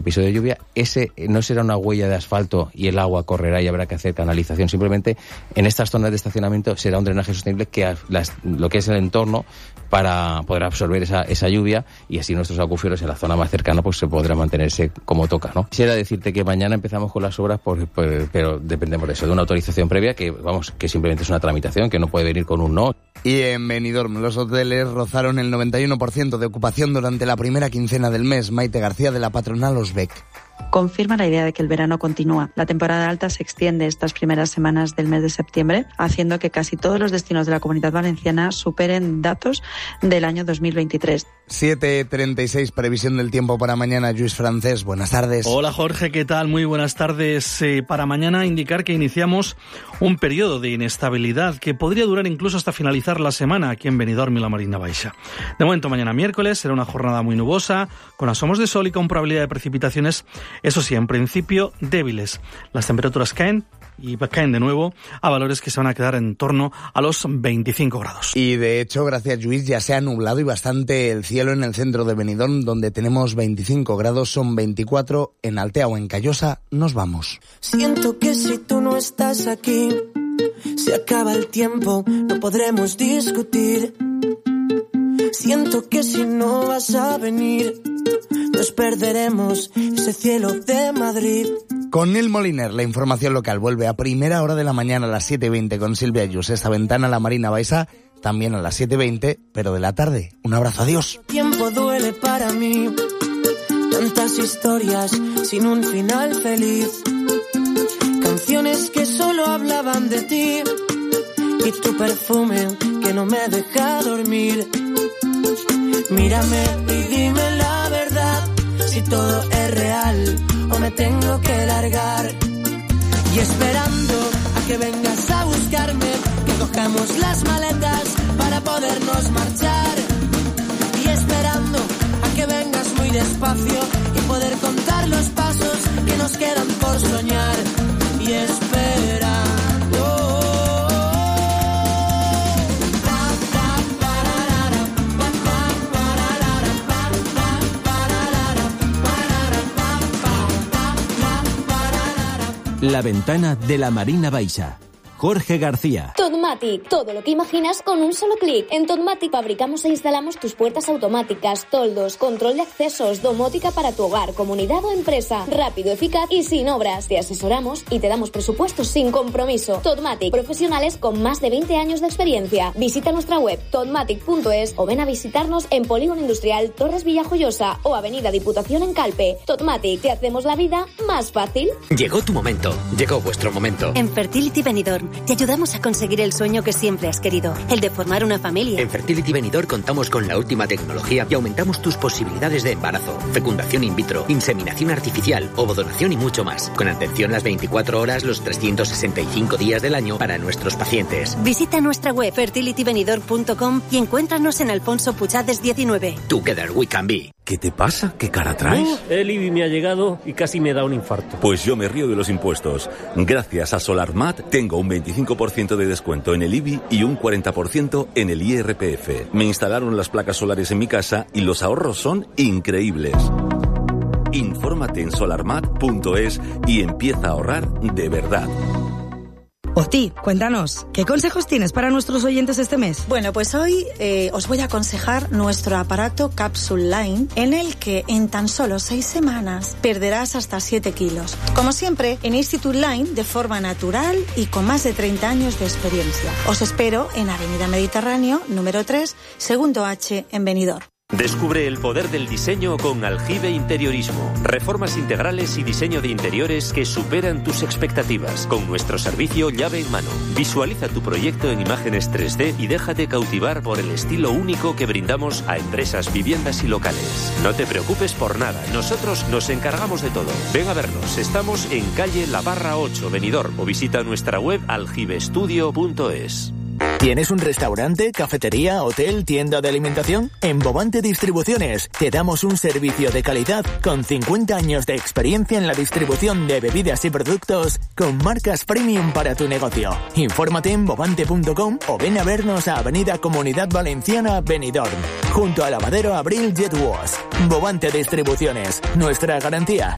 episodio de lluvia, ese no será una huella de asfalto y el agua correrá y habrá que hacer canalización. Simplemente en estas zonas de estacionamiento será un drenaje sostenible que lo que es el entorno para poder absorber esa lluvia, y así nuestros acuíferos en la zona más cercana pues se podrán mantenerse como toca, ¿no? Quisiera decirte que mañana empezamos con las obras, pero dependemos de eso, de una autorización previa que simplemente es una tramitación, que no puede venir con un no. Y en Benidorm los hoteles rozaron el 91% de ocupación durante la primera quincena del mes. Maite García, de la patronal Osbec. Confirma la idea de que el verano continúa. La temporada alta se extiende estas primeras semanas del mes de septiembre, haciendo que casi todos los destinos de la Comunidad Valenciana superen datos del año 2023. 7:36, previsión del tiempo para mañana. Lluís Francés, buenas tardes. Hola Jorge, ¿qué tal? Muy buenas tardes. Para mañana indicar que iniciamos un periodo de inestabilidad que podría durar incluso hasta finalizar la semana aquí en Benidorm y la Marina Baixa. De momento, mañana miércoles será una jornada muy nubosa, con asomos de sol y con probabilidad de precipitaciones, eso sí, en principio débiles. Las temperaturas caen de nuevo a valores que se van a quedar en torno a los 25 grados. Y de hecho, gracias Lluís, ya se ha nublado y bastante el cielo en el centro de Benidorm, donde tenemos 25 grados, son 24 en Altea o en Callosa. Nos vamos. Siento que si tú no estás aquí, se acaba el tiempo, no podremos discutir. Siento que si no vas a venir, nos perderemos ese cielo de Madrid. Con Nil Moliner, la información local vuelve a primera hora de la mañana a las 7:20 con Silvia Ayus. Esta ventana a la Marina Baixa también a las 7:20, pero de la tarde. Un abrazo, adiós. Tiempo duele para mí, tantas historias sin un final feliz, canciones que solo hablaban de ti y tu perfume que no me deja dormir. Mírame y dime la verdad, si todo es real o me tengo que largar. Y esperando a que vengas a buscarme, que cojamos las maletas para podernos marchar. Y esperando a que vengas muy despacio y poder contar los pasos que nos quedan por soñar. Y esperando. La ventana de la Marina Baixa. Jorge García. Totmatic, todo lo que imaginas con un solo clic. En Totmatic fabricamos e instalamos tus puertas automáticas, toldos, control de accesos, domótica para tu hogar, comunidad o empresa. Rápido, eficaz y sin obras. Te asesoramos y te damos presupuestos sin compromiso. Totmatic, profesionales con más de 20 años de experiencia. Visita nuestra web totmatic.es o ven a visitarnos en Polígono Industrial Torres Villajoyosa o Avenida Diputación en Calpe. Totmatic, te hacemos la vida más fácil. Llegó tu momento, llegó vuestro momento. En Fertility Benidorm te ayudamos a conseguir el sueño que siempre has querido, el de formar una familia. En Fertility Benidorm contamos con la última tecnología y aumentamos tus posibilidades de embarazo, fecundación in vitro, inseminación artificial, ovodonación y mucho más. Con atención las 24 horas, los 365 días del año para nuestros pacientes. Visita nuestra web fertilitybenidorm.com y encuéntranos en Alfonso Puchades 19. Together we can be. ¿Qué te pasa? ¿Qué cara traes? El IBI me ha llegado y casi me da un infarto. Pues yo me río de los impuestos. Gracias a SolarMat tengo un 25% de descuento en el IBI y un 40% en el IRPF. Me instalaron las placas solares en mi casa y los ahorros son increíbles. Infórmate en solarmat.es y empieza a ahorrar de verdad. Oti, cuéntanos, ¿qué consejos tienes para nuestros oyentes este mes? Bueno, pues hoy os voy a aconsejar nuestro aparato Capsule Line, en el que en tan solo 6 semanas perderás hasta 7 kilos. Como siempre, en Institute Line, de forma natural y con más de 30 años de experiencia. Os espero en Avenida Mediterráneo, número 3, segundo H, en Benidorm. Descubre el poder del diseño con Aljibe Interiorismo. Reformas integrales y diseño de interiores que superan tus expectativas. Con nuestro servicio llave en mano. Visualiza tu proyecto en imágenes 3D y déjate cautivar por el estilo único que brindamos a empresas, viviendas y locales. No te preocupes por nada, nosotros nos encargamos de todo. Ven a vernos, estamos en calle La Barra 8, Benidorm, o visita nuestra web aljibestudio.es. ¿Tienes un restaurante, cafetería, hotel, tienda de alimentación? En Bovante Distribuciones te damos un servicio de calidad con 50 años de experiencia en la distribución de bebidas y productos con marcas premium para tu negocio. Infórmate en bovante.com o ven a vernos a Avenida Comunidad Valenciana, Benidorm, junto al lavadero Abril Jet Wash. Bovante Distribuciones, nuestra garantía